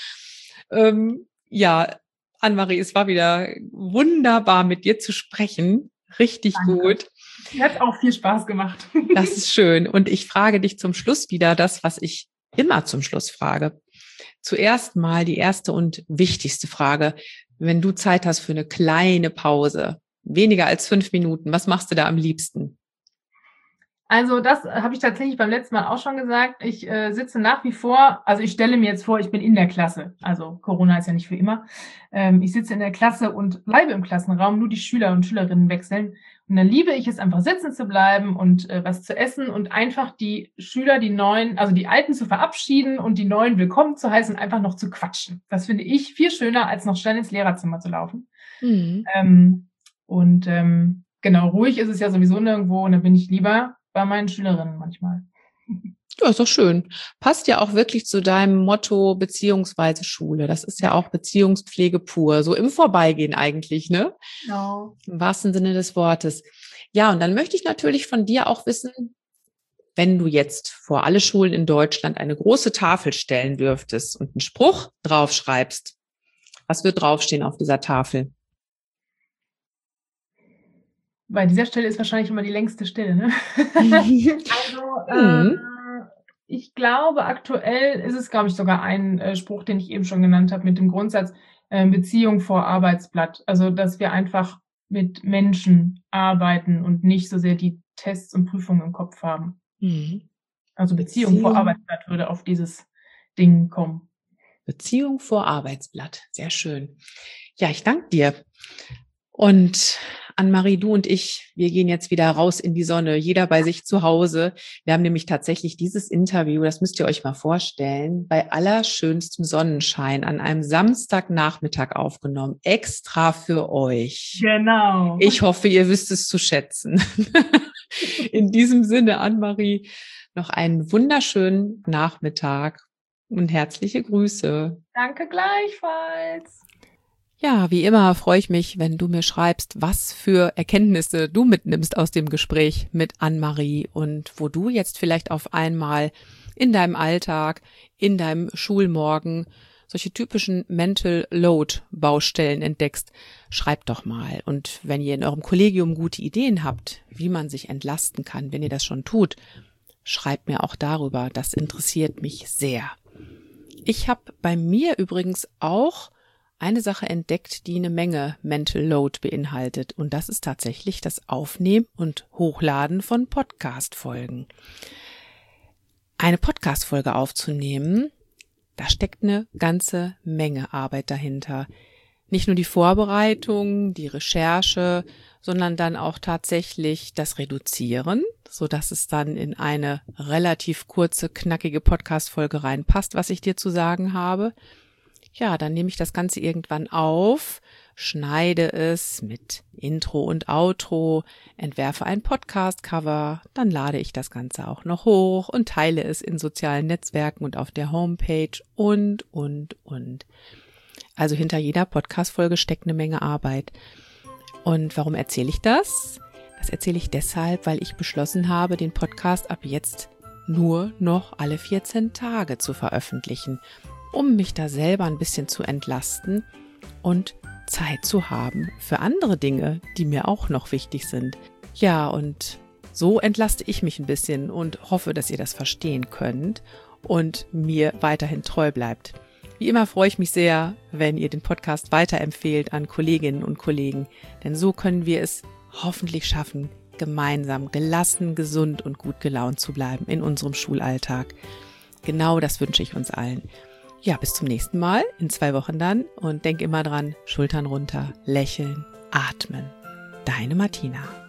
[SPEAKER 1] Annemarie, es war wieder wunderbar, mit dir zu sprechen. Richtig Danke. Gut.
[SPEAKER 2] Hat auch viel Spaß gemacht.
[SPEAKER 1] Das ist schön. Und ich frage dich zum Schluss wieder das, was ich immer zum Schluss frage. Zuerst mal die erste und wichtigste Frage. Wenn du Zeit hast für eine kleine Pause, weniger als 5 Minuten, was machst du da am liebsten?
[SPEAKER 2] Also das habe ich tatsächlich beim letzten Mal auch schon gesagt. Ich sitze nach wie vor, also ich stelle mir jetzt vor, ich bin in der Klasse. Also Corona ist ja nicht für immer. Ich sitze in der Klasse und bleibe im Klassenraum, nur die Schüler und Schülerinnen wechseln. Und dann liebe ich es, einfach sitzen zu bleiben und was zu essen und einfach die Schüler, die Neuen, also die Alten zu verabschieden und die Neuen willkommen zu heißen, einfach noch zu quatschen. Das finde ich viel schöner, als noch schnell ins Lehrerzimmer zu laufen. Genau, ruhig ist es ja sowieso nirgendwo und da bin ich lieber bei meinen Schülerinnen manchmal.
[SPEAKER 1] Ja, ist doch schön. Passt ja auch wirklich zu deinem Motto beziehungsweise Schule. Das ist ja auch Beziehungspflege pur, so im Vorbeigehen eigentlich, ne?
[SPEAKER 2] Genau.
[SPEAKER 1] Im wahrsten Sinne des Wortes. Ja, und dann möchte ich natürlich von dir auch wissen, wenn du jetzt vor alle Schulen in Deutschland eine große Tafel stellen dürftest und einen Spruch draufschreibst, was wird draufstehen auf dieser Tafel?
[SPEAKER 2] Bei dieser Stelle ist wahrscheinlich immer die längste Stelle, ne? Ich glaube, aktuell ist es, glaube ich, sogar ein Spruch, den ich eben schon genannt habe, mit dem Grundsatz, Beziehung vor Arbeitsblatt. Also, dass wir einfach mit Menschen arbeiten und nicht so sehr die Tests und Prüfungen im Kopf haben. Also Beziehung vor Arbeitsblatt würde auf dieses Ding kommen.
[SPEAKER 1] Beziehung vor Arbeitsblatt. Sehr schön. Ja, ich danke dir. Und Annemarie, du und ich, wir gehen jetzt wieder raus in die Sonne, jeder bei sich zu Hause. Wir haben nämlich tatsächlich dieses Interview, das müsst ihr euch mal vorstellen, bei allerschönstem Sonnenschein an einem Samstagnachmittag aufgenommen, extra für euch.
[SPEAKER 2] Genau.
[SPEAKER 1] Ich hoffe, ihr wisst es zu schätzen. In diesem Sinne, Annemarie, noch einen wunderschönen Nachmittag und herzliche Grüße.
[SPEAKER 2] Danke gleichfalls.
[SPEAKER 1] Ja, wie immer freue ich mich, wenn du mir schreibst, was für Erkenntnisse du mitnimmst aus dem Gespräch mit Annemarie und wo du jetzt vielleicht auf einmal in deinem Alltag, in deinem Schulmorgen solche typischen Mental Load Baustellen entdeckst. Schreib doch mal. Und wenn ihr in eurem Kollegium gute Ideen habt, wie man sich entlasten kann, wenn ihr das schon tut, schreibt mir auch darüber. Das interessiert mich sehr. Ich habe bei mir übrigens auch eine Sache entdeckt, die eine Menge Mental Load beinhaltet. Und das ist tatsächlich das Aufnehmen und Hochladen von Podcast-Folgen. Eine Podcast-Folge aufzunehmen, da steckt eine ganze Menge Arbeit dahinter. Nicht nur die Vorbereitung, die Recherche, sondern dann auch tatsächlich das Reduzieren, so dass es dann in eine relativ kurze, knackige Podcast-Folge reinpasst, was ich dir zu sagen habe. Ja, dann nehme ich das Ganze irgendwann auf, schneide es mit Intro und Outro, entwerfe ein Podcast-Cover, dann lade ich das Ganze auch noch hoch und teile es in sozialen Netzwerken und auf der Homepage und. Also hinter jeder Podcast-Folge steckt eine Menge Arbeit. Und warum erzähle ich das? Das erzähle ich deshalb, weil ich beschlossen habe, den Podcast ab jetzt nur noch alle 14 Tage zu veröffentlichen, um mich da selber ein bisschen zu entlasten und Zeit zu haben für andere Dinge, die mir auch noch wichtig sind. Ja, und so entlaste ich mich ein bisschen und hoffe, dass ihr das verstehen könnt und mir weiterhin treu bleibt. Wie immer freue ich mich sehr, wenn ihr den Podcast weiterempfehlt an Kolleginnen und Kollegen, denn so können wir es hoffentlich schaffen, gemeinsam gelassen, gesund und gut gelaunt zu bleiben in unserem Schulalltag. Genau das wünsche ich uns allen. Ja, bis zum nächsten Mal, in 2 Wochen dann. Und denk immer dran, Schultern runter, lächeln, atmen. Deine Martina.